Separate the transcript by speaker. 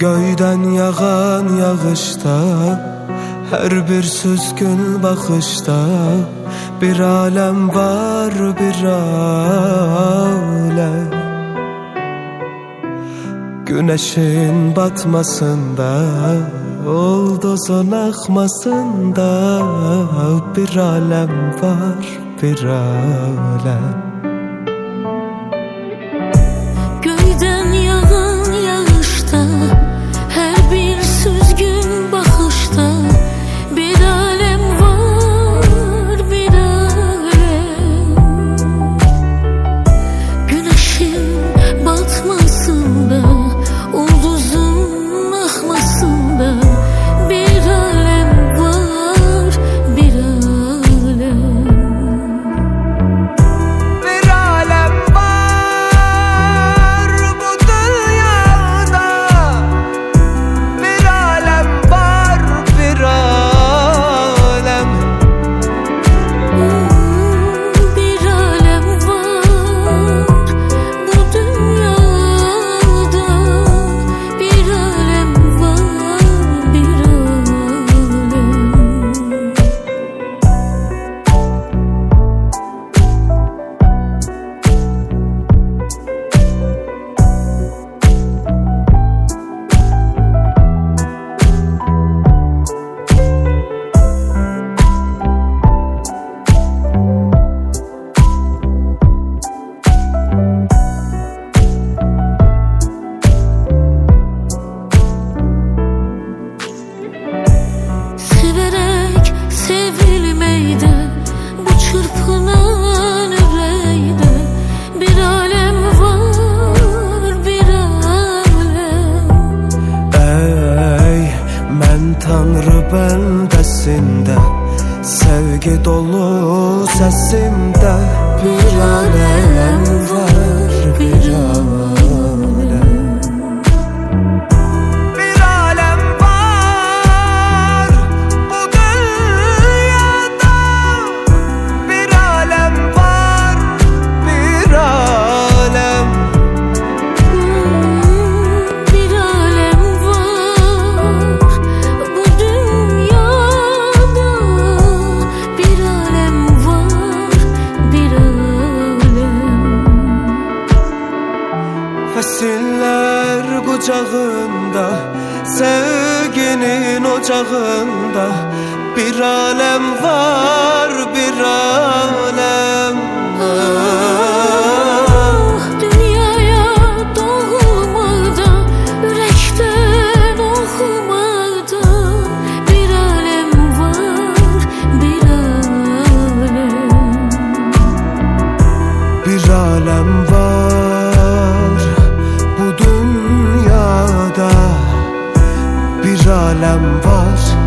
Speaker 1: Göyden yağan yağışta, her bir süzgün bakışta bir alem var, bir alem. Güneşin batmasında, oldozun akmasında bir alem var, bir alem.
Speaker 2: Göyden yağan yağışta, her bir süzgün bakışta bir alem var, bir alem. Güneşin batmasında, ulduzun akmasında bir alem var, bir alem.
Speaker 1: Bir alem var bu dünyada, bir alem var, bir alem.
Speaker 2: Bir alem var bu dünyada, bir alem var, bir alem. Severek sevilmeyde, bu çırpınan yüreğde bir alem var, bir alem.
Speaker 1: Ey mən Tanrı bəndəsində, sevgi dolu səsimdə bir alem var, bir alem. Bir alem var bu dünyada, bir alem var, bir alem.
Speaker 2: Bir alem var bu dünyada, bir alem var, bir alem.
Speaker 1: Fəsillər qucağında, sevginin ocağında bir alem var, bir alem.
Speaker 2: Dünyaya doğulmada, yürekten okumada bir alem var, bir alem.
Speaker 1: Bir alem var bu dünyada, bir alem var,